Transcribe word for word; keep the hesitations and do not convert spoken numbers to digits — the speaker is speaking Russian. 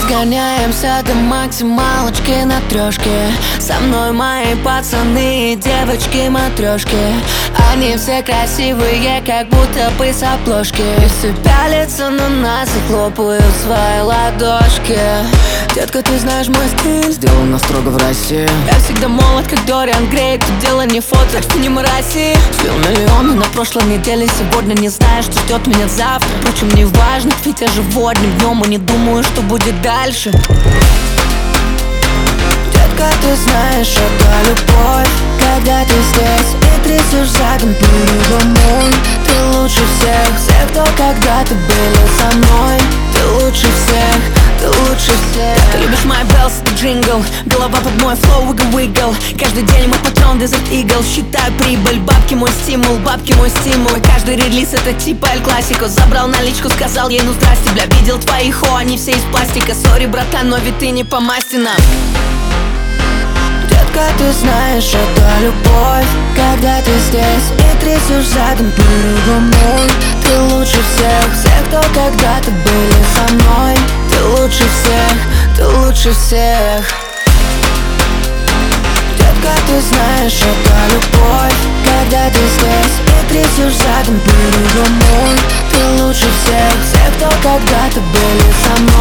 Разгоняемся до максималочки на трешке. Со мной мои пацаны и девочки-матрешки. Они все красивые, как будто бы с обложки. И все пялятся на нас и хлопают свои ладошки. Детка, ты знаешь мой стиль, сделано строго в России. Я всегда молод, как Дориан Грей. Тут дело не фото, так что не мрази. Слил миллионы на прошлой неделе, сегодня не знаю, что ждет меня завтра. Впрочем, не важно, ведь я живу одним днем и не думаю, что будет дальше. Детка, ты знаешь, это любовь, когда ты здесь и трясешь задом передо. Ты лучше всех, всех, кто когда-то были со мной. Ты лучше всех, ты лучше всех. Ты любишь мои белс, это джингл, голова под мой флоу, wiggle-wiggle. Каждый день мой патрон, Desert Eagle. Считаю прибыль, бабки мой стимул, бабки мой стимул. И каждый релиз это типа Эль Классико. Забрал наличку, сказал ей ну здрасте, бля. Видел твои хо, они все из пластика. Сори, братан, но ведь ты не по масти нам. Детка, ты знаешь, это любовь, когда ты здесь и трясешь задом передо мной. Ты лучше всех, всех, кто когда-то были со мной. Ты лучше всех, ты лучше всех. Детка, ты знаешь, это любовь, когда ты здесь и трясешь задом передо мной. Ты лучше всех, всех, кто когда-то были со мной.